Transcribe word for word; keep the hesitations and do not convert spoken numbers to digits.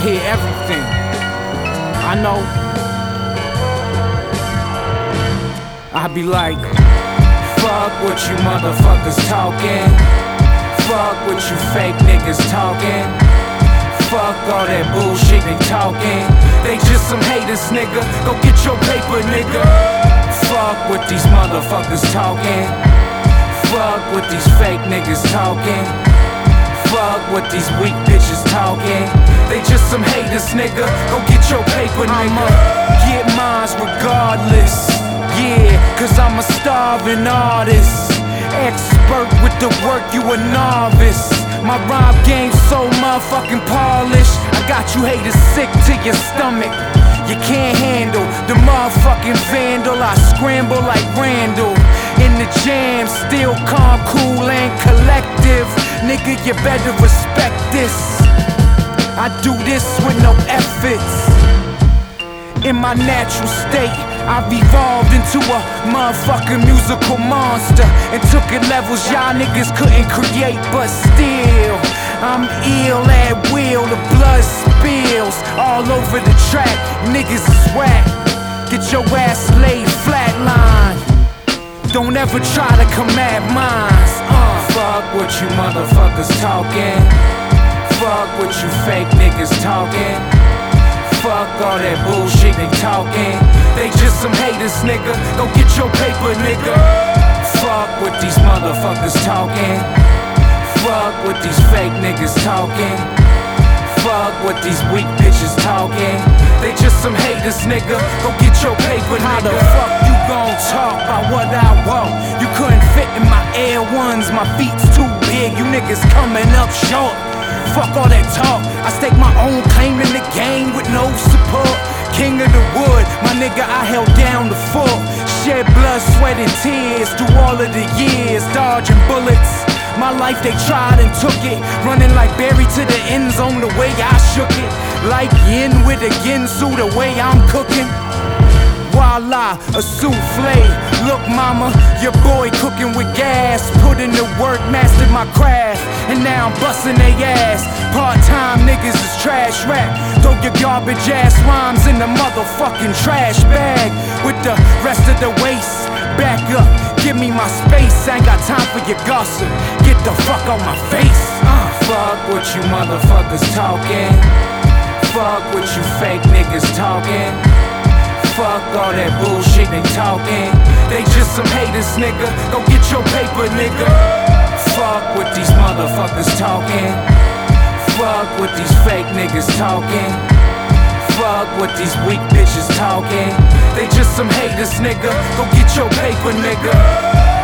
hear everything. I know. I be like, fuck what you motherfuckers talking. Fuck what you fake niggas talking. Fuck all that bullshit they talking. They just some haters, nigga. Go get your paper, nigga. Fuck what these motherfuckers talking. Fuck what these fake niggas talking. Fuck what these weak bitches talking. They just some haters, nigga. Go get your paper, nigga. I'ma get mines regardless. Yeah, cause I'm a starving artist. Expert with the work, you a novice. My rhyme game so motherfucking polished. I got you haters sick to your stomach. You can't handle the motherfucking vandal. I scramble like Randall. In the jam, still calm, cool and collective. Nigga, you better respect this. I do this with no efforts. In my natural state, I've evolved into a motherfucking musical monster and took it levels y'all niggas couldn't create. But still, I'm ill at will. The blood spills all over the track. Niggas is whack. Get your ass laid flatline. Don't ever try to come at mine. uh. Fuck what you motherfuckers talking. Fuck what you fake niggas talking. Fuck all that bullshit they talking. They just some haters, nigga. Go get your paper, nigga. Fuck what these motherfuckers talking. Fuck what these fake niggas talking. Fuck what these weak bitches talking. They just some haters, nigga. Go get your paper, nigga. How the fuck you gon' talk about what I want? You couldn't fit in my Air Ones. My feet's too big. You niggas coming up short. Fuck all that talk. I stake my own claim in the game with no support. King of the wood, my nigga, I held down the fort. Shed blood, sweat and tears through all of the years, dodging bullets. My life they tried and took it, running like Barry to the end zone the way I shook it. Like yin with a Ginsu the way I'm cooking. Voila, a souffle. Look mama, your boy cooking with gas. Put in the work, mastered my craft, and now I'm busting they ass. Part-time niggas is trash rap. Throw your garbage ass rhymes in the motherfucking trash bag. With the rest of the waste, back up, give me my space. I ain't got time for your gossip, get the fuck on my face. uh. Fuck what you motherfuckers talking. Fuck what you fake niggas talking. Fuck all that bullshit they talking. They just some haters, nigga. Go get your paper, nigga. Fuck what these motherfuckers talking. Fuck what these fake niggas talking. Fuck what these weak bitches talking. They just some haters, nigga. Go get your paper, nigga.